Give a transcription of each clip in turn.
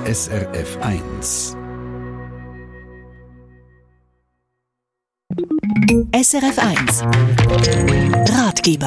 SRF 1. SRF 1 Ratgeber.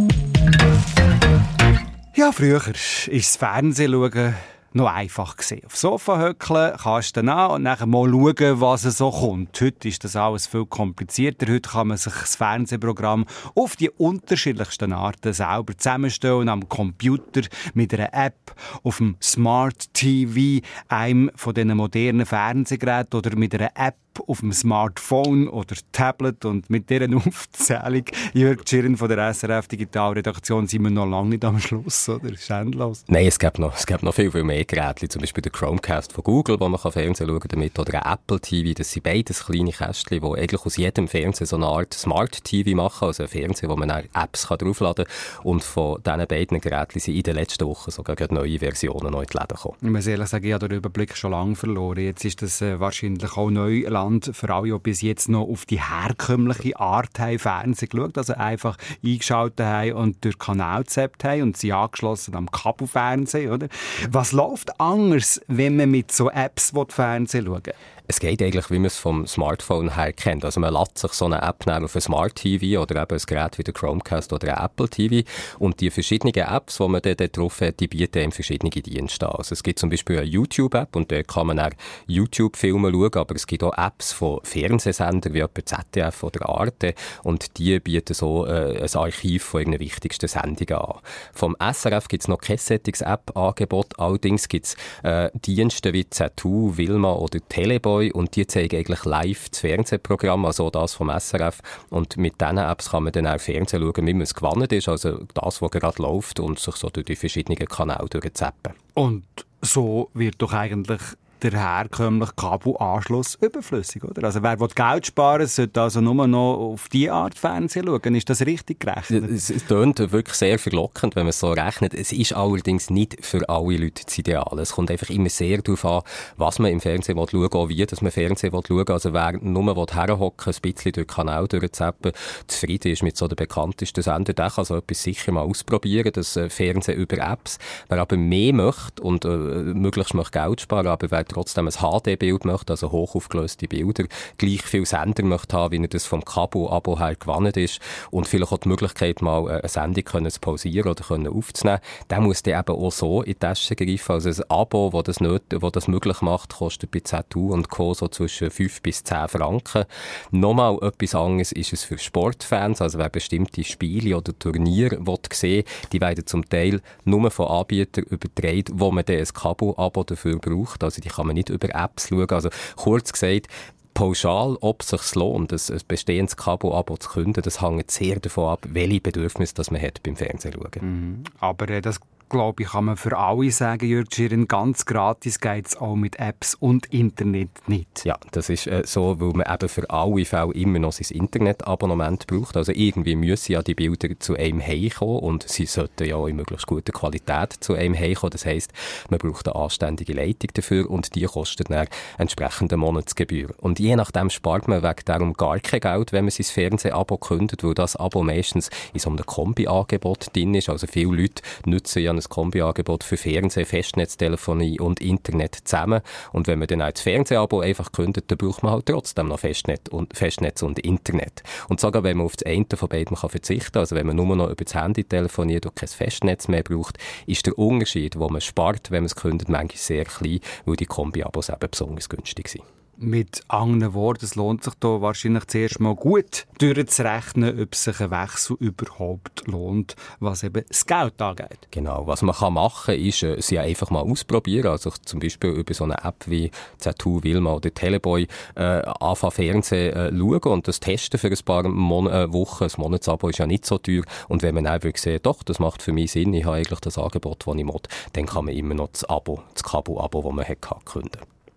Ja, früher war das Fernsehen schauen noch einfach gewesen. Auf dem Sofa hückeln, kannst du dann an und nachher mal schauen, was so kommt. Heute ist das alles viel komplizierter. Heute kann man sich das Fernsehprogramm auf die unterschiedlichsten Arten selber zusammenstellen, am Computer, mit einer App, auf dem Smart TV, einem von diesen modernen Fernsehgeräten oder mit einer App auf dem Smartphone oder Tablet. Und mit dieser Aufzählung, Jörg Tschirren von der SRF Digitalredaktion, sind wir noch lange nicht am Schluss, oder? Das ist endlos. Nein, es gibt noch viel mehr Geräte, zum Beispiel der Chromecast von Google, wo man Fernsehen schauen damit, oder ein Apple TV. Das sind beides kleine Kästchen, die eigentlich aus jedem Fernseher so eine Art Smart TV machen, also ein Fernseher, wo man auch Apps draufladen kann. Und von diesen beiden Geräten sind in den letzten Wochen sogar neue Versionen noch in die Läden gekommen. Ich muss ehrlich sagen, ich habe den Überblick schon lange verloren. Jetzt ist das wahrscheinlich auch Neuland für alle, die bis jetzt noch auf die herkömmliche Art haben Fernsehen geschaut, also einfach eingeschaltet haben und durch Kanal gezappt haben und sie angeschlossen am Kabelfernsehen, oder? Was läuft anders, wenn man mit so Apps Fernsehen schauen will? Es geht eigentlich, wie man es vom Smartphone her kennt. Also man lädt sich so eine App auf ein Smart TV oder eben ein Gerät wie der Chromecast oder ein Apple TV. Und die verschiedenen Apps, die man dort drauf hat, die bieten eben verschiedene Dienste an. Also es gibt zum Beispiel eine YouTube-App und dort kann man auch YouTube-Filme schauen, aber es gibt auch Apps von Fernsehsendern wie etwa ZDF oder Arte und die bieten so ein Archiv von ihren wichtigsten Sendungen an. Vom SRF gibt es noch kein Settings-App-Angebot, allerdings gibt es Dienste wie Z2, Wilma oder Teleboy und die zeigen eigentlich live das Fernsehprogramm, also das vom SRF. Und mit diesen Apps kann man dann auch Fernsehen schauen, wie man es gewohnt ist, also das, was gerade läuft und sich so durch die verschiedenen Kanäle durchzappen. Und so wird doch eigentlich der herkömmliche Kabelanschluss überflüssig, oder? Also wer Geld sparen will, sollte also nur noch auf diese Art Fernsehen schauen. Ist das richtig gerechnet? Es tönt wirklich sehr verlockend, wenn man es so rechnet. Es ist allerdings nicht für alle Leute das Ideal. Es kommt einfach immer sehr darauf an, was man im Fernsehen schauen will, auch wie dass man Fernsehen schauen will. Also wer nur herhocken, ein bisschen durch den Kanal durchzappen, zufrieden ist mit so den bekanntesten Sendern, der kann so etwas sicher mal ausprobieren, das Fernsehen über Apps. Wer aber mehr möchte und möglichst möchte Geld sparen, aber wer trotzdem ein HD-Bild möchte, also hochaufgelöste Bilder, gleich viel Sender möchte haben, wie er das vom Kabel-Abo her gewohnt ist und vielleicht auch die Möglichkeit, mal eine Sendung zu pausieren oder aufzunehmen, der muss dann eben auch so in die Tasche greifen. Also ein Abo, das das möglich macht, kostet bei ZU und Co. so zwischen 5 bis 10 Franken. Nochmal etwas anderes ist es für Sportfans, also wer bestimmte Spiele oder Turniere sehen will, die werden zum Teil nur von Anbietern übertragen, wo man dann ein Kabel-Abo dafür braucht. Also die kann man nicht über Apps schauen. Also kurz gesagt, pauschal, ob es sich lohnt, ein bestehendes Kabel-Abo zu künden, das hängt sehr davon ab, welche Bedürfnisse das man hat beim Fernsehen schauen. Aber das glaube ich, kann man für alle sagen, Jörg Tschirren, ganz gratis geht es auch mit Apps und Internet nicht. Ja, das ist so, weil man eben für alle Fälle immer noch sein Internetabonnement braucht. Also irgendwie müssen ja die Bilder zu einem heimkommen und sie sollten ja auch in möglichst guter Qualität zu einem heimkommen. Das heisst, man braucht eine anständige Leitung dafür und die kostet dann entsprechende Monatsgebühr. Und je nachdem spart man wegen darum gar kein Geld, wenn man sein Fernsehabo kündet, weil das Abo meistens in so einem Kombi-Angebot drin ist. Also viele Leute nutzen ja ein Kombi-Angebot für Fernsehen, Festnetztelefonie und Internet zusammen. Und wenn man dann auch das Fernsehabo einfach kündet, dann braucht man halt trotzdem noch Festnetz und Internet. Und sogar wenn man auf das eine von beiden verzichten kann, also wenn man nur noch über das Handy telefoniert und kein Festnetz mehr braucht, ist der Unterschied, den man spart, wenn man es kündet, manchmal sehr klein, weil die Kombi-Abos eben besonders günstig sind. Mit anderen Worten, es lohnt sich da wahrscheinlich zuerst mal gut durchzurechnen, ob sich ein Wechsel überhaupt lohnt, was eben das Geld angeht. Genau, was man machen kann, ist, sie einfach mal ausprobieren. Also zum Beispiel über so eine App wie Z2, Wilma oder Teleboy anfangen Fernsehen schauen und das testen für ein paar Wochen. Das Monatsabo ist ja nicht so teuer. Und wenn man auch sehen, doch, das macht für mich Sinn, ich habe eigentlich das Angebot, das ich will, dann kann man immer noch das Kabel-Abo, das man hatte, künden.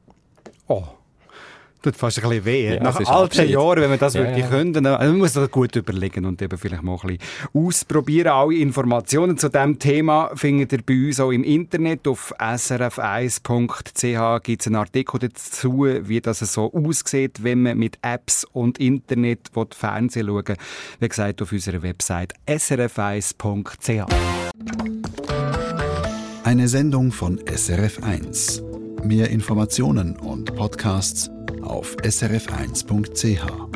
Oh. Tut fast ein bisschen weh. Ja, nach all 10 Jahren, wenn man das wirklich könnte, also man muss das gut überlegen und eben vielleicht mal ein bisschen ausprobieren. Alle Informationen zu diesem Thema findet ihr bei uns auch im Internet. Auf srf1.ch gibt es einen Artikel dazu, wie das so aussieht, wenn man mit Apps und Internet Fernsehen schauen will. Wie gesagt, auf unserer Website srf1.ch. Eine Sendung von SRF 1. Mehr Informationen und Podcasts auf srf1.ch.